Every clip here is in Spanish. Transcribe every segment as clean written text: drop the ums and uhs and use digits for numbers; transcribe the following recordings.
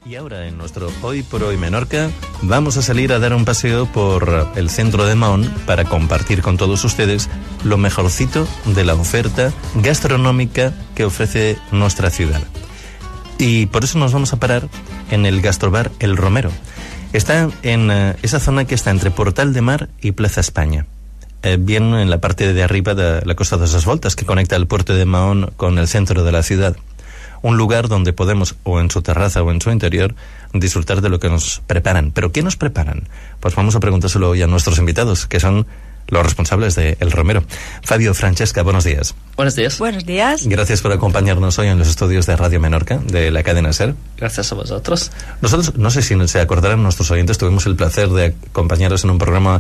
Y ahora en nuestro Hoy por Hoy Menorca vamos a salir a dar un paseo por el centro de Mahón para compartir con todos ustedes lo mejorcito de la oferta gastronómica que ofrece nuestra ciudad. Y por eso nos vamos a parar en el gastrobar El Romero. Está en esa zona que está entre Portal de Mar y Plaza España. Bien en la parte de arriba de la Costa de las Voltas, que conecta el puerto de Mahón con el centro de la ciudad. Un lugar donde podemos, o en su terraza o en su interior, disfrutar de lo que nos preparan. ¿Pero qué nos preparan? Pues vamos a preguntárselo hoy a nuestros invitados, que son los responsables de El Romero. Fabio, Francesca, buenos días. Buenos días. Buenos días. Gracias por acompañarnos hoy en los estudios de Radio Menorca, de la cadena SER. Gracias a vosotros. Nosotros, no sé si se acordarán nuestros oyentes, tuvimos el placer de acompañaros en un programa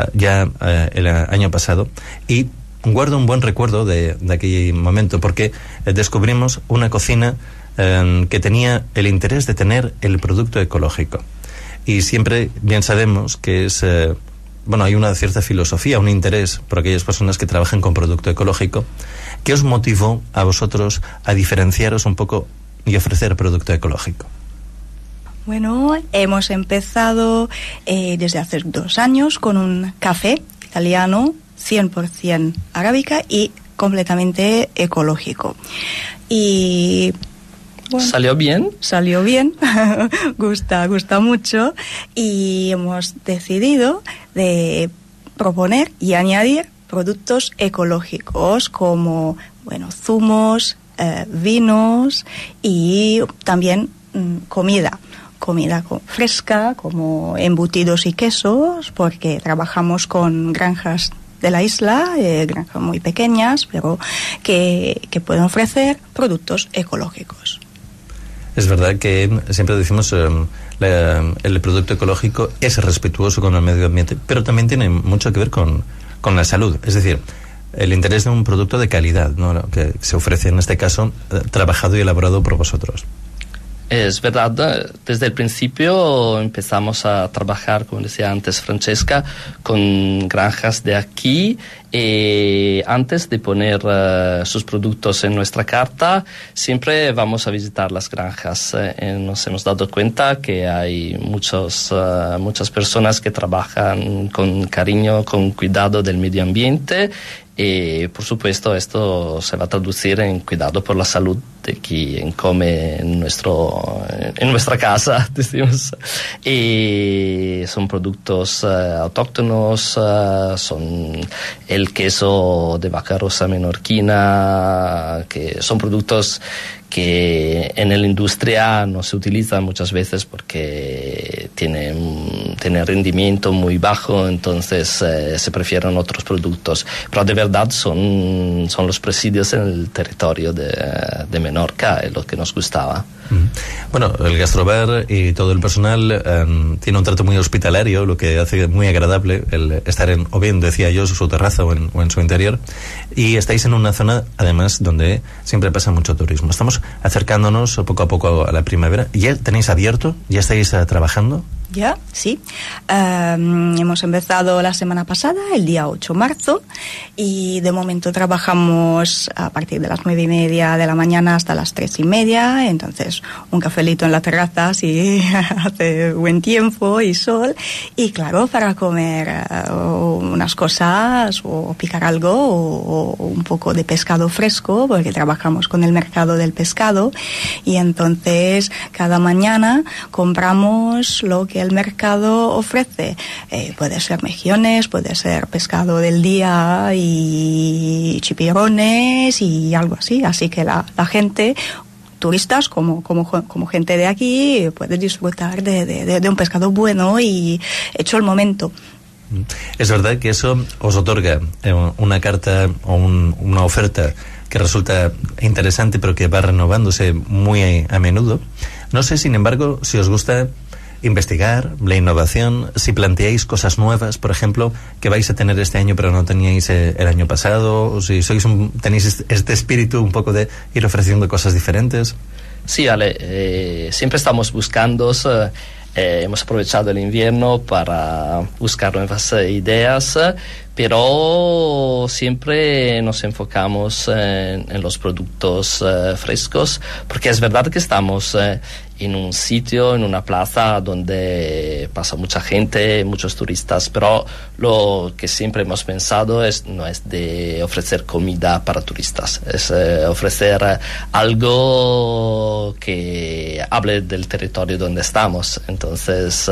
el año pasado, y guardo un buen recuerdo de aquel momento, porque descubrimos una cocina que tenía el interés de tener el producto ecológico. Y siempre bien sabemos que es... hay una cierta filosofía, un interés por aquellas personas que trabajan con producto ecológico. ¿Qué os motivó a vosotros a diferenciaros un poco y ofrecer producto ecológico? Bueno, hemos empezado desde hace 2 años con un café italiano 100% arábica y completamente ecológico. Y bueno, ¿salió bien? Salió bien, gusta mucho, y hemos decidido de proponer y añadir productos ecológicos como, zumos, vinos y también comida fresca, como embutidos y quesos, porque trabajamos con granjas de la isla, granjas muy pequeñas, pero que pueden ofrecer productos ecológicos. Es verdad que siempre decimos el producto ecológico es respetuoso con el medio ambiente, pero también tiene mucho que ver con la salud. Es decir, el interés de un producto de calidad, ¿no?, que se ofrece en este caso trabajado y elaborado por vosotros. Es verdad, desde el principio empezamos a trabajar, como decía antes Francesca, con granjas de aquí. Antes de poner sus productos en nuestra carta, siempre vamos a visitar las granjas. Nos hemos dado cuenta que hay muchas personas que trabajan con cariño, con cuidado del medio ambiente. Y por supuesto esto se va a traducir en cuidado por la salud de quien come en nuestra casa, decimos. Y son productos autóctonos, son el queso de vaca rosa menorquina, que son productos que en la industria no se utilizan muchas veces porque tienen rendimiento muy bajo, entonces se prefieren otros productos. Pero de verdad son los presidios en el territorio de Menorca, es lo que nos gustaba. Bueno, el gastrobar y todo el personal tiene un trato muy hospitalario, lo que hace muy agradable el estar o bien decía yo, su terraza o en su interior, y estáis en una zona además donde siempre pasa mucho turismo. Estamos acercándonos poco a poco a la primavera. ¿Ya tenéis abierto? ¿Ya estáis trabajando? Ya, sí. Hemos empezado la semana pasada, el día 8 de marzo, y de momento trabajamos a partir de las 9:30 de la mañana hasta las 3:30, entonces un cafelito en la terraza si hace buen tiempo y sol, y claro, para comer unas cosas o picar algo o un poco de pescado fresco, porque trabajamos con el mercado del pescado, y entonces cada mañana compramos lo que el mercado ofrece. Puede ser mejillones, puede ser pescado del día y chipirrones y algo así. Así que la gente, turistas como gente de aquí, puede disfrutar de un pescado bueno y hecho el momento. Es verdad que eso os otorga una carta o una oferta que resulta interesante, pero que va renovándose muy a menudo. No sé, sin embargo, si os gusta investigar la innovación, si planteáis cosas nuevas, por ejemplo, que vais a tener este año pero no teníais el año pasado, o si tenéis este espíritu un poco de ir ofreciendo cosas diferentes. Sí, Ale, siempre estamos buscando, hemos aprovechado el invierno para buscar nuevas ideas, pero siempre nos enfocamos en los productos frescos, porque es verdad que estamos en un sitio, en una plaza donde pasa mucha gente, muchos turistas, pero lo que siempre hemos pensado no es de ofrecer comida para turistas, es ofrecer algo que hable del territorio donde estamos. Entonces,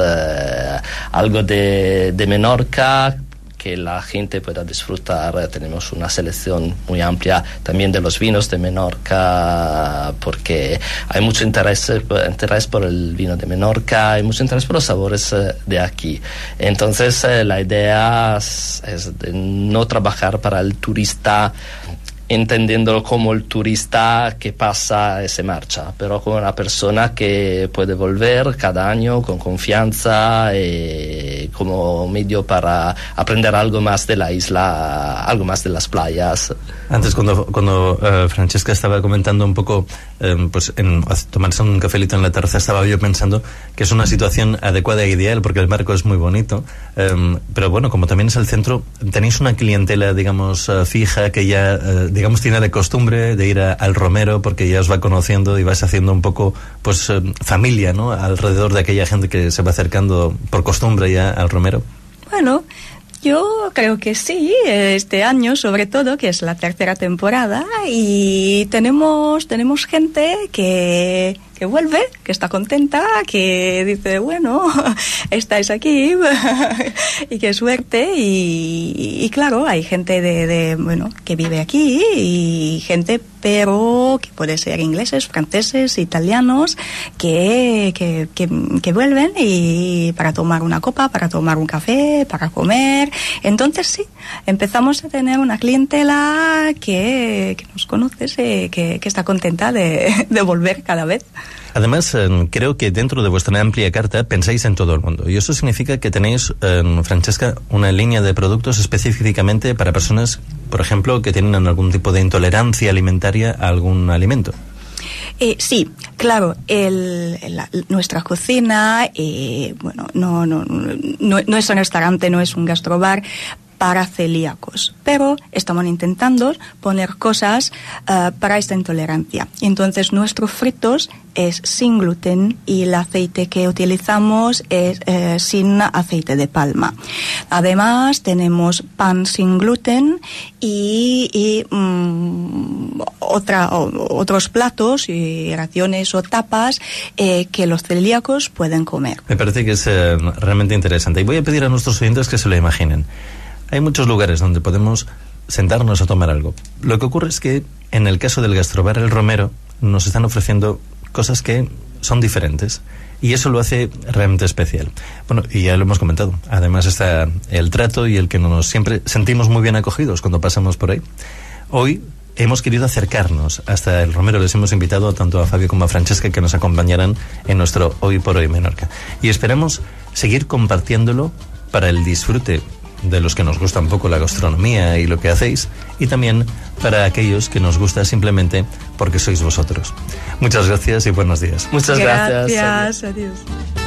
algo de Menorca que la gente pueda disfrutar. Tenemos una selección muy amplia también de los vinos de Menorca, porque hay mucho interés por el vino de Menorca, hay mucho interés por los sabores de aquí. Entonces la idea es de no trabajar para el turista entendiéndolo como el turista que pasa y se marcha, pero como una persona que puede volver cada año con confianza y como medio para aprender algo más de la isla, algo más de las playas. Antes, cuando Francesca estaba comentando un poco, pues en tomarse un cafelito en la terraza, estaba yo pensando que es una situación adecuada e ideal, porque el marco es muy bonito, pero bueno, como también es el centro, tenéis una clientela, digamos, fija, que ya, digamos, tiene de costumbre de ir al Romero, porque ya os va conociendo y vais haciendo un poco, pues, familia, ¿no?, alrededor de aquella gente que se va acercando por costumbre ya al Romero. Bueno, yo creo que sí, este año sobre todo, que es la tercera temporada, y tenemos gente que vuelve, que está contenta, que dice, bueno, estáis aquí y qué suerte, y claro, hay gente bueno, que vive aquí, y gente, pero que puede ser ingleses, franceses, italianos, que vuelven y para tomar una copa, para tomar un café, para comer. Entonces sí, empezamos a tener una clientela que nos conoce, que está contenta de volver cada vez. Además, creo que dentro de vuestra amplia carta pensáis en todo el mundo. Y eso significa que tenéis, Francesca, una línea de productos específicamente para personas, por ejemplo, que tienen algún tipo de intolerancia alimentaria a algún alimento. Sí, claro, nuestra cocina, bueno, no es un restaurante, no es un gastrobar para celíacos, pero estamos intentando poner cosas para esta intolerancia. Entonces, nuestros fritos es sin gluten y el aceite que utilizamos es sin aceite de palma. Además, tenemos pan sin gluten y otros platos y raciones o tapas que los celíacos pueden comer. Me parece que es realmente interesante. Y voy a pedir a nuestros oyentes que se lo imaginen. Hay muchos lugares donde podemos sentarnos a tomar algo. Lo que ocurre es que en el caso del Gastrobar El Romero nos están ofreciendo cosas que son diferentes y eso lo hace realmente especial. Bueno, y ya lo hemos comentado. Además está el trato y el que nos siempre sentimos muy bien acogidos cuando pasamos por ahí. Hoy hemos querido acercarnos hasta El Romero. Les hemos invitado tanto a Fabio como a Francesca que nos acompañarán en nuestro Hoy por Hoy Menorca. Y esperamos seguir compartiéndolo para el disfrute de los que nos gusta un poco la gastronomía y lo que hacéis, y también para aquellos que nos gusta simplemente porque sois vosotros. Muchas gracias y buenos días. Muchas gracias. Gracias, adiós.